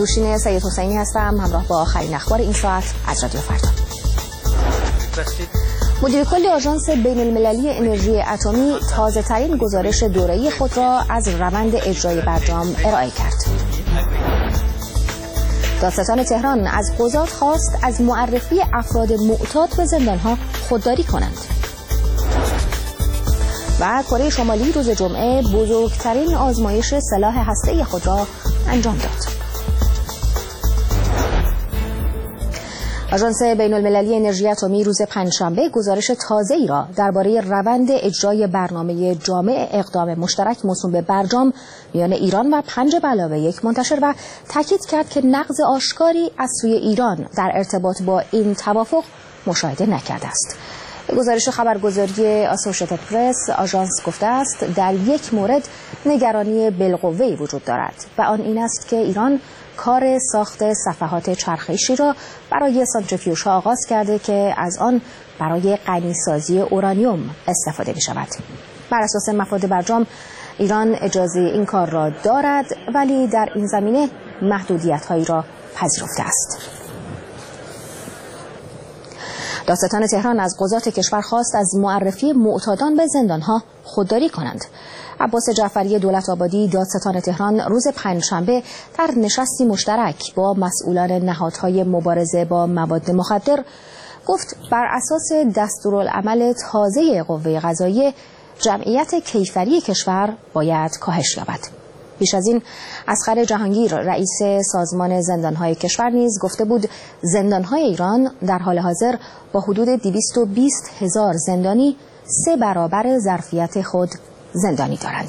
دوشین سید حسینی هستم، همراه با آخرین اخبار این ساعت از رادیو فردا. مدیر کل آژانس بین المللی انرژی اتمی تازه ترین گزارش دوره‌ای خود را از روند اجرای برجام ارائه کرد. دادستان تهران از قضات خواست از معرفی افراد معتاد به زندانها خودداری کنند. و کره شمالی روز جمعه بزرگترین آزمایش سلاح هسته‌ای خود را انجام داد. آژانس بین المللی انرژی اتمی روز پنجشنبه گزارش تازه‌ای را درباره روند اجرای برنامه جامع اقدام مشترک موسوم به برجام میان ایران و 5+1 منتشر و تاکید کرد که نقض آشکاری از سوی ایران در ارتباط با این توافق مشاهده نکرده است. گزارش خبرگزاری آسوشیتد پرس آژانس گفته است در یک مورد نگرانی بالقوه‌ای وجود دارد و آن این است که ایران کار ساخت صفحات چرخشی را برای سانتریفیوژها آغاز کرده که از آن برای غنی‌سازی اورانیوم استفاده می شود. بر اساس مفاد برجام ایران اجازه این کار را دارد ولی در این زمینه محدودیت‌هایی را پذیرفته است. دادستان تهران از قضات کشور خواست از معرفی معتادان به زندانها خودداری کنند. عباس جعفری دولت آبادی دادستان تهران روز پنجشنبه در نشستی مشترک با مسئولان نهادهای مبارزه با مواد مخدر گفت بر اساس دستورالعمل تازه قوه قضاییه جمعیت کیفری کشور باید کاهش یابد. پیش از این اصغر جهانگیر رئیس سازمان زندانهای کشور نیز گفته بود زندانهای ایران در حال حاضر با حدود 220,000 زندانی 3 برابر ظرفیت خود زندانی دارند.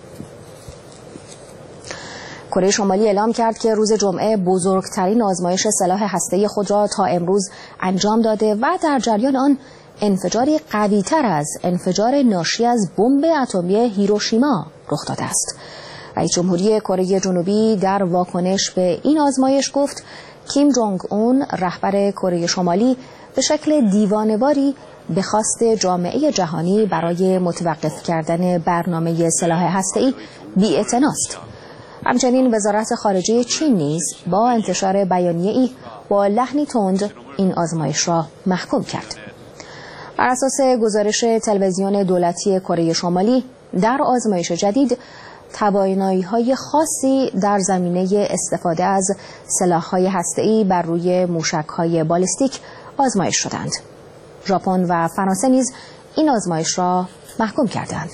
کره شمالی اعلام کرد که روز جمعه بزرگترین آزمایش سلاح هسته‌ای خود را تا امروز انجام داده و در جریان آن انفجاری قوی‌تر از انفجار ناشی از بمب اتمی هیروشیما رخ داده است. رئیس جمهوری کره جنوبی در واکنش به این آزمایش گفت کیم جونگ اون رهبر کره شمالی به شکل دیوانه‌واری به خواست جامعه جهانی برای متوقف کردن برنامه سلاح هسته‌ای بی‌اعتناست. همچنین وزارت خارجه چین نیز با انتشار بیانیه‌ای با لحنی تند این آزمایش را محکوم کرد. بر اساس گزارش تلویزیون دولتی کره شمالی در آزمایش جدید توانایی‌های خاصی در زمینه استفاده از سلاح‌های هسته‌ای بر روی موشک‌های بالستیک آزمایش شدند. ژاپن و فرانسه نیز این آزمایش را محکوم کردند.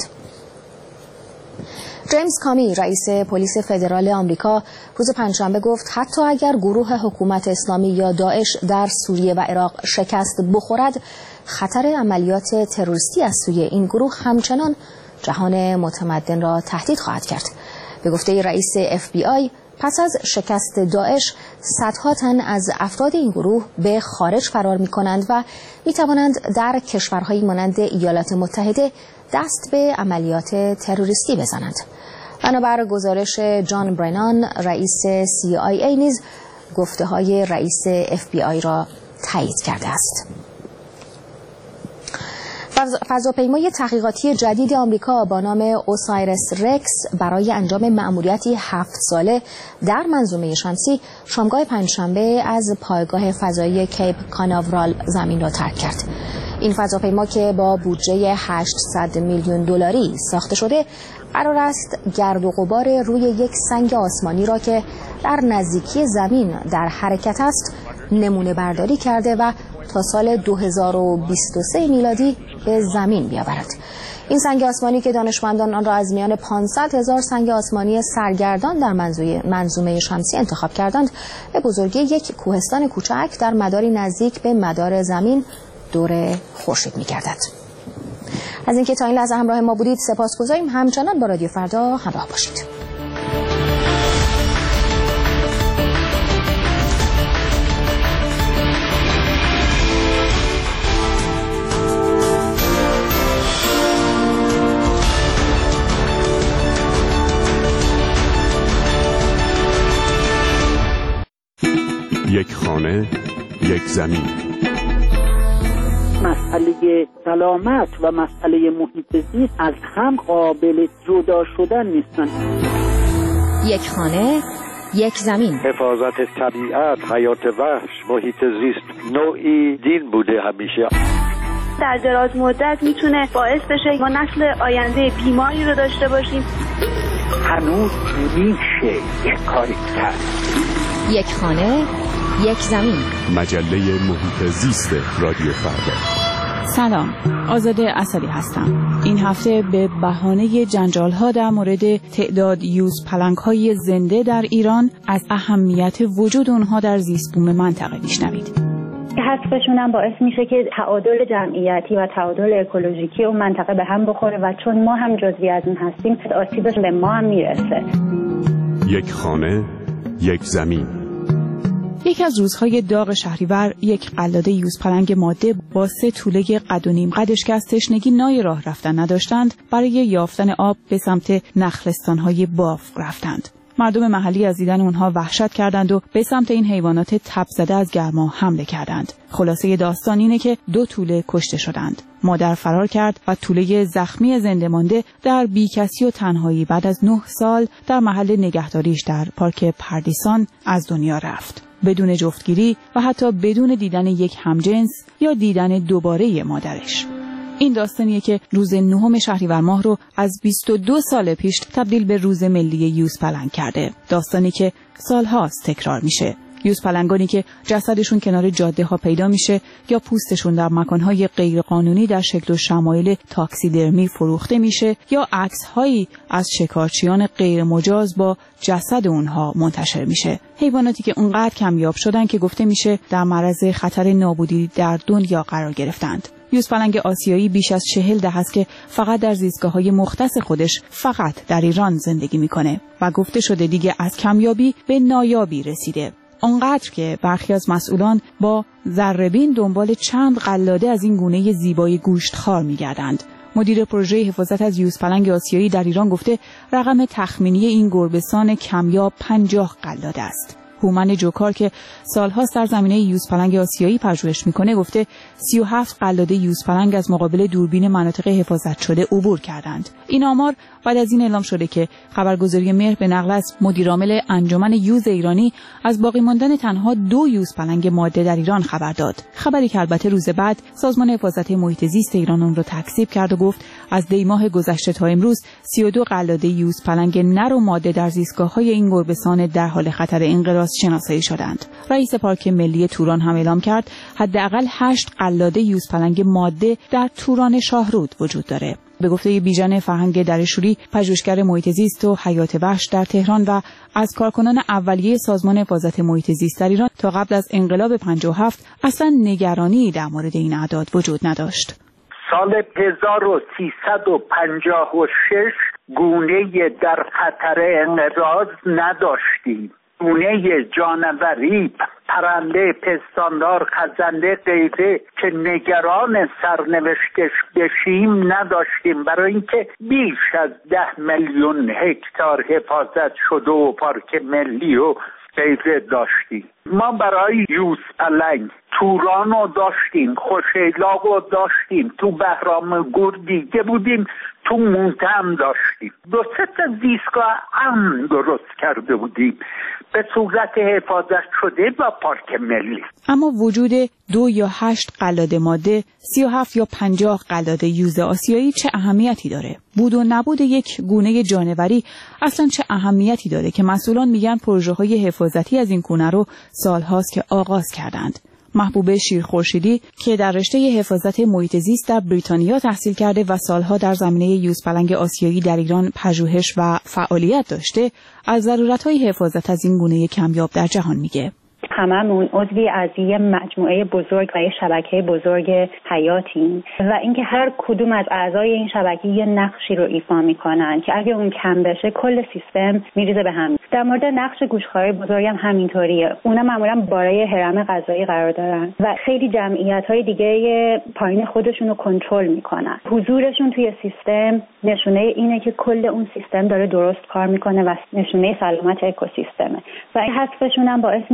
جیمز کامی رئیس پلیس فدرال آمریکا روز پنجشنبه گفت حتی اگر گروه حکومت اسلامی یا داعش در سوریه و عراق شکست بخورد خطر عملیات تروریستی از سوی این گروه همچنان جهان متمدن را تهدید خواهد کرد. به گفته رئیس FBI پس از شکست داعش صدها تن از افراد این گروه به خارج فرار می کنند و می توانند در کشورهایی مانند ایالات متحده دست به عملیات تروریستی بزنند. بنابر گزارش جان برنان رئیس CIA نیز گفته های رئیس FBI را تایید کرده است. فضاپیمای تحقیقاتی جدید آمریکا با نام اوسایرس رکس برای انجام مأموریتی 7 ساله در منظومه شمسی شامگاه پنجشنبه از پایگاه فضایی کیپ کاناورال زمین را ترک کرد. این فضاپیما که با بودجه 800 میلیون دلاری ساخته شده قرار است گرد و غبار روی یک سنگ آسمانی را که در نزدیکی زمین در حرکت است نمونه برداری کرده و تا سال 2023 میلادی به زمین بیاورد. این سنگ آسمانی که دانشمندان آن را از میان 500,000 سنگ آسمانی سرگردان در منظومه شمسی انتخاب کردند به بزرگی یک کوهستان کوچک در مداری نزدیک به مدار زمین دور خورشید می‌گردد. از اینکه تا این لحظه همراه ما بودید سپاسگزاریم. همچنان با رادیو فردا همراه باشید. یک خانه، یک زمین. مسئله سلامت و مسئله محیط زیست از هم قابل جدا شدن نیستن. یک خانه، یک زمین. حفاظت طبیعت، حیات وحش، محیط زیست نوعی دین بوده همیشه. در دراز مدت میتونه باعث بشه ما نسل آینده بیماری رو داشته باشیم. هنوز میشه یک کاری کرد. یک خانه، یک زمین. مجله محیط زیست رادیو فردا. سلام، آزاده اسدی هستم. این هفته به بهانه جنجال‌ها در مورد تعداد یوز پلنگ‌های زنده در ایران از اهمیت وجود اونها در زیستبوم منطقه میشنوید. حذفشون هم باعث میشه که تعادل جمعیتی و تعادل اکولوژیکی اون منطقه به هم بخوره و چون ما هم جزئی از اون هستیم آسیبش به ما هم میرسه. یک خانه، یک زمین. یکی از روزهای داغ شهریور یک قلاده یوزپلنگ ماده با 3 توله قد و نیم قدش که از تشنگی نای راه رفتن نداشتند برای یافتن آب به سمت نخلستان‌های باف رفتند. مردم محلی از دیدن اونها وحشت کردند و به سمت این حیوانات تب زده از گرما حمله کردند. خلاصه داستان اینه که 2 توله کشته شدند. مادر فرار کرد و توله زخمی زنده مانده در بیکسی و تنهایی بعد از 9 سال در محل نگهداریش در پارک پردیسان از دنیا رفت. بدون جفتگیری و حتی بدون دیدن یک همجنس یا دیدن دوباره مادرش. این داستانیه که روز 9 شهریور ماه رو از 22 سال پیش تبدیل به روز ملی یوزپلنگ کرده. داستانی که سالهاست تکرار میشه. یوزپلنگانی که جسدشون کنار جاده ها پیدا میشه یا پوستشون در مکانهای غیرقانونی در شکل و شمایل تاکسیدرمی فروخته میشه یا عکس‌هایی از شکارچیان غیر مجاز با جسد اونها منتشر میشه. حیواناتی که اونقدر کمیاب شدن که گفته میشه در معرض خطر نابودی در دنیا قرار گرفتند. یوزپلنگ آسیایی بیش از 40 دهه است که فقط در زیستگاه‌های مختص خودش فقط در ایران زندگی میکنه و گفته شده دیگه از کمیابی به نایابی رسیده. آنقدر که برخی از مسئولان با ذره‌بین دنبال چند قلاده از این گونه زیبای گوشتخوار می‌گردند. مدیر پروژه حفاظت از یوزپلنگ آسیایی در ایران گفته رقم تخمینی این گربه‌سان کمیاب 50 قلاده است. هومن جوکار که سال‌هاست در زمینه یوزپلنگ آسیایی پژوهش میکنه گفته 37 قلاده یوزپلنگ از مقابل دوربین مناطق حفاظت شده عبور کردند. این آمار بعد از این اعلام شده که خبرگزاری مهر به نقل از مدیرعامل انجمن یوز ایرانی از باقی ماندن تنها 2 یوزپلنگ ماده در ایران خبر داد. خبری که البته روز بعد سازمان حفاظت محیط زیست ایران اون رو تکذیب کرد و گفت از دی ماه گذشته تا امروز 32 قلاده یوزپلنگ نر و ماده در زیستگاه‌های این گربه‌سان در حال خطر انقراض شناسایی شدند. رئیس پارک ملی توران هم اعلام کرد حداقل 8 قلاده یوزپلنگ ماده در توران شاهرود وجود داره. به گفته بیژن فرهنگ درشوری پژوهشگر محیط زیست و حیات وحش در تهران و از کارکنان اولیه سازمان حفاظت محیط زیست در ایران تا قبل از انقلاب 57 اصلا نگرانی در مورد این اعداد وجود نداشت. سال 1356 گونه در خطر انقراض نداشتیم. گونه جانوری، پرنده، پستاندار، خزنده، غیره که نگران سرنوشتش بشیم نداشتیم، برای اینکه بیش از 10 میلیون هکتار حفاظت شده و پارک ملی و غیره داشتیم. ما برای یوزپلنگ توران رو داشتیم، خوشیلاق رو داشتیم، تو بهرام گور دیگه بودیم، تو مونته هم داشتیم. 2-3 تا زیستگاه امن درست کرده بودیم به صورت حفاظت شده و پارک ملی. اما وجود 2 یا 8 قلاده ماده، 37 یا 50 قلاده یوز آسیایی چه اهمیتی داره؟ بود و نبود یک گونه جانوری اصلا چه اهمیتی داره که مسئولان میگن پروژه‌های حفاظتی از این گونه رو سالهاست که آغاز کردند. محبوبه شیرخورشیدی که در رشته حفاظت محیط زیست در بریتانیا تحصیل کرده و سالها در زمینه یوزپلنگ آسیایی در ایران پژوهش و فعالیت داشته، از ضرورت‌های حفاظت از این گونه کمیاب در جهان میگه. هممون عضوی از یه مجموعه بزرگ و یه شبکه بزرگ حیاتیم و اینکه هر کدوم از اعضای این شبکه یه نقشی رو ایفا میکنن که اگه اون کم بشه کل سیستم میریزه به هم. در مورد نقش گوشتخوارای بزرگ هم همینطوریه. اونا معمولا بالای هرم غذایی قرار دارن و خیلی جمعیت‌های دیگه پایین خودشون رو کنترل میکنن. حضورشون توی سیستم نشونه اینه که کل اون سیستم داره درست کار میکنه و نشونه سلامت اکوسیستمه و حذفشون هم باعث میشه که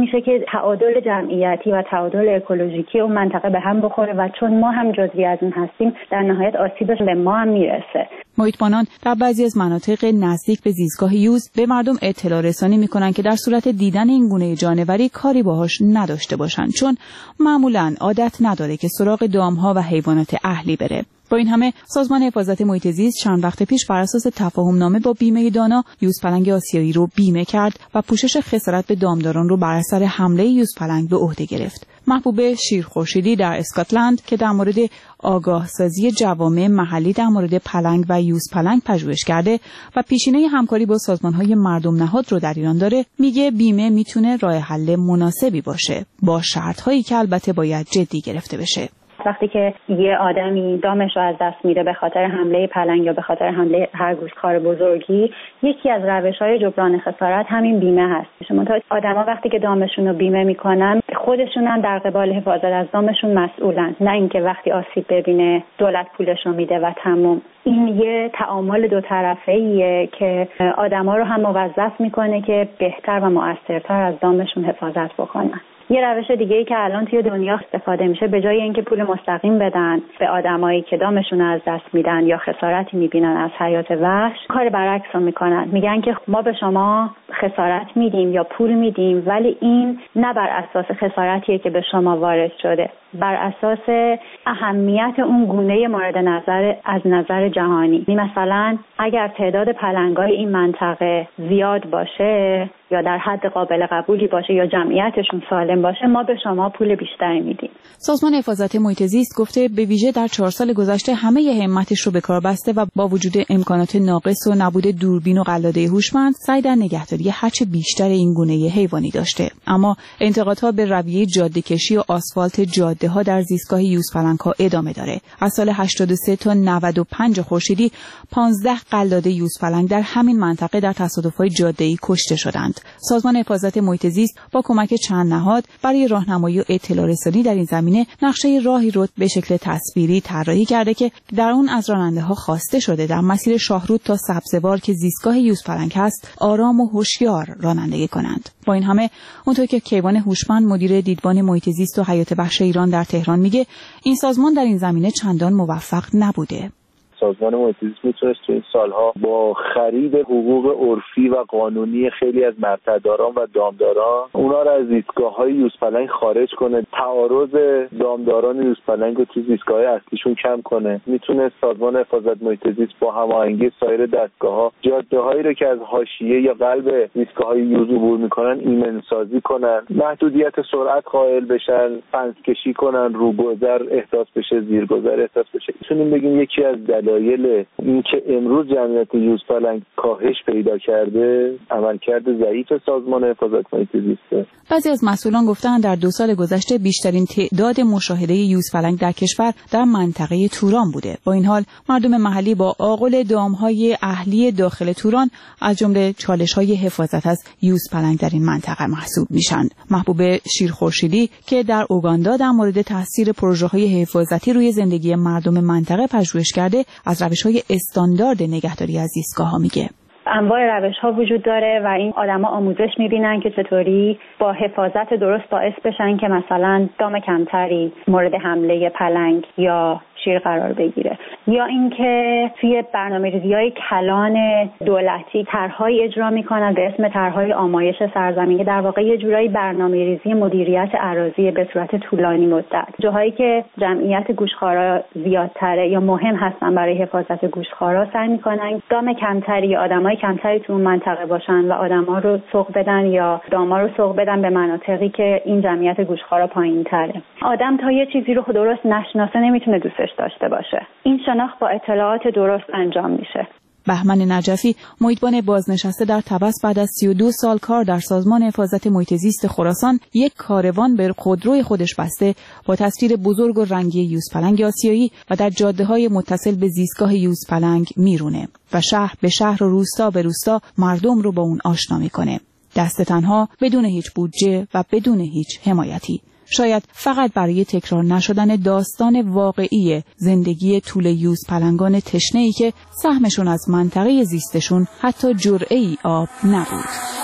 تعادل جمعیتی و تعادل اکولوژیکی اون منطقه به هم بخوره و چون ما هم جزئی از اون هستیم در نهایت آسیبش به ما هم میرسه. محیط‌بانان در بعضی از مناطق نزدیک به زیستگاه یوز به مردم اطلاع رسانی می‌کنند که در صورت دیدن این گونه جانوری کاری باهاش نداشته باشند، چون معمولاً عادت نداره که سراغ دام‌ها و حیوانات اهلی بره. با این همه سازمان حفاظت محیط زیست چند وقت پیش بر اساس تفاهم‌نامه با بیمه دانا یوزپلنگ آسیایی رو بیمه کرد و پوشش خسارت به دامداران رو بر اثر حمله یوزپلنگ به عهده گرفت. محبوب شیرخورشیدی در اسکاتلند که در مورد آگاه سازی جوامع محلی در مورد پلنگ و یوزپلنگ پژوهش کرده و پیشینه همکاری با سازمان‌های مردم نهاد رو در ایران داره، میگه بیمه میتونه راه حل مناسبی باشه، با شرط‌هایی که البته باید جدی گرفته بشه. وقتی که یه آدمی دامش رو از دست میده به خاطر حمله پلنگ یا به خاطر حمله هر گوشتخوار بزرگی، یکی از روش‌های جبران خسارت همین بیمه هست. شما تا آدما وقتی که دامشون رو بیمه میکنن خودشون هم در قبال حفاظت از دامشون مسئولن، نه اینکه وقتی آسیب ببینه دولت پولش رو میده و تموم. این یه تعامل دو طرفه‌ایه که آدما رو هم موظف میکنه که بهتر و مؤثرتر از دامشون حفاظت بکنن. یه روش دیگه‌ای که الان توی دنیا استفاده میشه، به جای اینکه پول مستقیم بدن به آدمایی که دامشون از دست میدن یا خسارتی میبینن از حیات وحش، کار برعکس رو میکنن. میگن که ما به شما خسارت میدیم یا پول میدیم، ولی این نه بر اساس خسارتیه که به شما وارد شده، بر اساس اهمیت اون گونه مورد نظر از نظر جهانی. مثلا اگر تعداد پلنگای این منطقه زیاد باشه یا در حد قابل قبولی باشه یا جمعیتشون سالم باشه، ما به شما پول بیشتری میدیم. سازمان حفاظت محیط زیست گفته به ویژه در 4 سال گذشته همه همتش رو به کار بسته و با وجود امکانات ناقص و نبود دوربین و قلاده هوشمند سعی در نگهداری هرچه بیشتر این گونه حیوانی داشته. اما انتقادها به رویه جاده‌کشی و آسفالت جاده‌ها در زیستگاه یوزپلنگ‌ها ادامه داره. از سال 83 تا 95 خورشیدی 15 قلاده یوزپلنگ در همین منطقه در تصادف‌های جاده‌ای کشته شدند. سازمان حفاظت محیط زیست با کمک چند نهاد برای راهنمایی و اطلاع رسانی در این زمینه نقشه راهی رو به شکل تصویری طراحی کرده که در اون از راننده‌ها خواسته شده در مسیر شاهرود تا سبزوار که زیستگاه یوزپلنگ هست آرام و هوشیار رانندگی کنند. با این همه اونطور که کیوان هوشمند مدیر دیدبان محیط زیست و حیات وحش ایران در تهران میگه، این سازمان در این زمینه چندان موفق نبوده. سازمان محیط زیست میتونست تو این سالها با خرید حقوق عرفی و قانونی خیلی از مرتداران و دامداران اونا رو از زیستگاه‌های یوزپلنگ خارج کنه، تعارض دامداران یوزپلنگ رو تو زیستگاه‌های اصلیشون کم کنه. میتونه سازمان حفاظت محیط زیست با هماهنگی سایر دستگاه‌ها جاده‌هایی رو که از حاشیه یا قلب زیستگاه‌های یوز عبور میکنن ایمن‌سازی کنن، محدودیت سرعت قائل بشن، فنس‌کشی کنن، روگذر احساس بشه، زیرگذر احساس بشه. میتونیم بگیم یکی از دلایل اینکه امروز جمعیت یوزپلنگ کاهش پیدا کرده عملکرد ضعیف سازمان حفاظت محیط زیست. بعضی از مسئولان گفتند در 2 سال گذشته بیشترین تعداد مشاهده یوزپلنگ در کشور در منطقه توران بوده. با این حال مردم محلی با آغل دامهای اهلی داخل توران از جمله چالش‌های حفاظت از یوزپلنگ در این منطقه محسوب میشن. محبوب شیرخورشیدی که در اوگاندا در مورد تاثیر پروژه‌های حفاظتی روی زندگی مردم منطقه پژوهش کرده، از روش‌های استاندارد نگهداری از زیستگاه‌ها میگه. انواع روش‌ها وجود داره و این آدما آموزش می‌بینن که چطوری با حفاظت درست باعث بشن که مثلا دام کمتری مورد حمله پلنگ یا شیر قرار بگیره، یا اینکه توی برنامه‌ریزی‌های کلان دولتی طرح‌های اجرا می‌کنن به اسم طرح‌های آمایش سرزمین که در واقع یه جورایی برنامه‌ریزی مدیریت اراضی به صورت طولانی مدت. جاهایی که جمعیت گوشتخوارا زیادتره یا مهم هستن برای حفاظت گوشتخوارا سعی می‌کنن دام کمتری یا آدمای کمتری تو اون منطقه باشن و آدما رو سوق بدن یا داما رو سوق بدن به مناطقی که این جمعیت گوشتخوارا پایین‌تره. آدم تا یه چیزی رو درست نشناسه نمیتونه دوستش داشته باشه. این شناخت با اطلاعات درست انجام میشه. بهمن نجفی، محیطبان بازنشسته در طبس، بعد از 32 سال کار در سازمان حفاظت محیط زیست خراسان یک کاروان به خودروی خودش بسته با تصویر بزرگ و رنگی یوزپلنگ آسیایی و در جاده‌های متصل به زیستگاه یوزپلنگ میرونه و شهر به شهر و روستا به روستا مردم رو با اون آشنا میکنه. دست تنها، بدون هیچ بودجه و بدون هیچ حمایتی. شاید فقط برای تکرار نشدن داستان واقعی زندگی طول یوزپلنگان تشنه‌ای که سهمشون از منطقه زیستشون حتی جرعه‌ای آب نبود.